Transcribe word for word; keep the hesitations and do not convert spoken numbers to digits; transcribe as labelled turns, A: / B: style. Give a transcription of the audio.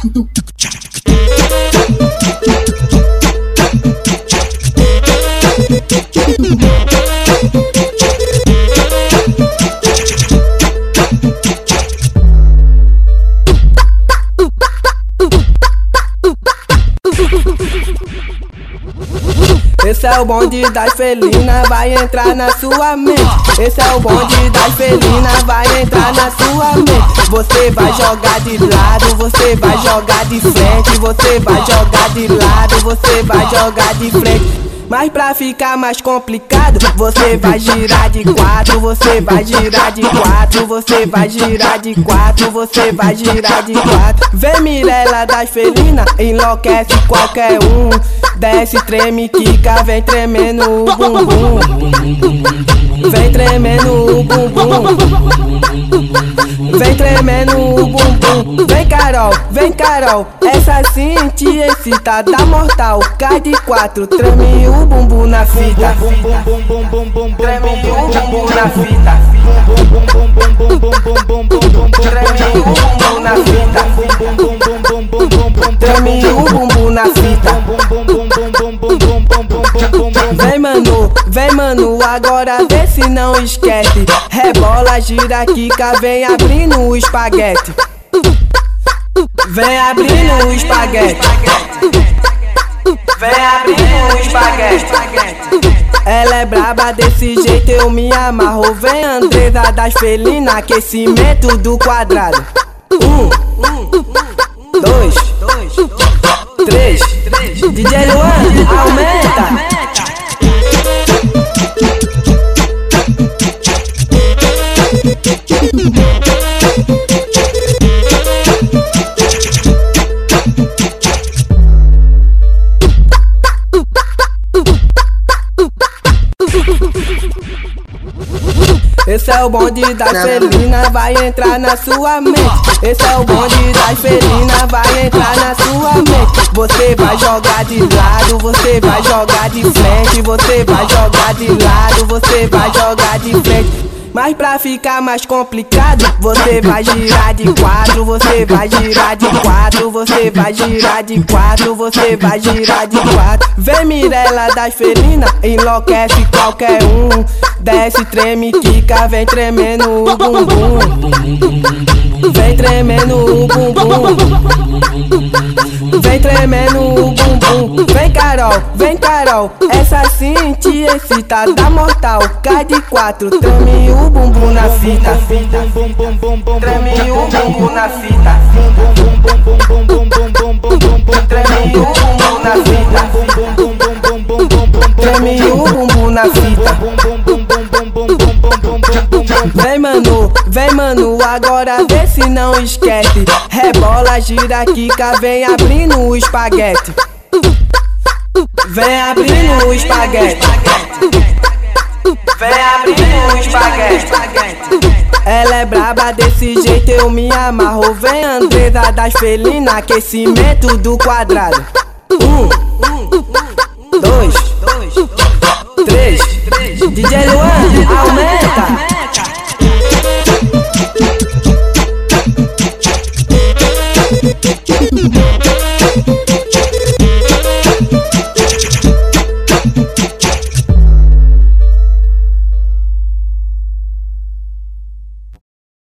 A: Esse é o bonde das felinas, vai entrar na sua mente. Esse é o bonde das felinas, vai entrar na sua mente. Você vai jogar de lado, você vai jogar de frente. Você vai jogar de lado, você vai jogar de frente. Mas pra ficar mais complicado, você vai girar de quatro, você vai girar de quatro, você vai girar de quatro, você vai girar de quatro. Vem Mirella das felinas, enlouquece qualquer um. Desce, treme, quica, vem tremendo o bumbum. Vem tremendo o bumbum. Vem tremendo o bumbum. Vem Carol, vem Carol, essa sim te excita, dá mortal. Cai de quatro, treme o bumbum na fita. Treme o bumbum na fita. Treme o bumbum na fita. Treme o bumbum na fita. Vem mano, vem mano, agora vê se não esquece. Rebola, gira, quica, vem abrindo o espaguete. Vem abrindo o espaguete. Vem abrindo o espaguete. Ela é braba desse jeito, eu me amarro. Vem Andresa das felinas, aquecimento do quadrado. Um, dois, três, D J Luan, aumenta. Esse é o bonde das felinas, vai entrar na sua mente. Esse é o bonde das felinas, vai entrar na sua mente. Você vai jogar de lado, você vai jogar de frente. Você vai jogar de lado, você vai jogar de frente. Mas pra ficar mais complicado, você vai girar de quatro, você vai girar de quatro, você vai girar de quatro, você vai girar de quatro. Vem Mirella das felinas, enlouquece qualquer um. Desce, treme, quica, vem tremendo o bumbum. Vem tremendo o bumbum. Vem tremendo o bumbum. Vem Carol, vem Carol, essa sim te excita, dá mortal. Cai de quatro, treme o bumbum na fita. Treme o bumbum na fita. Treme o bumbum na fita. Treme o bumbum na fita. Vem mano, vem mano, agora vê se não esquece. Rebola, gira, quica, vem abrindo o espaguete. Vem abrindo o espaguete. Vem abrindo o espaguete. Ela é braba desse jeito, eu me amarro. Vem Andresa das felinas, aquecimento do quadrado. Um, dois, três, D J Luan, aumenta.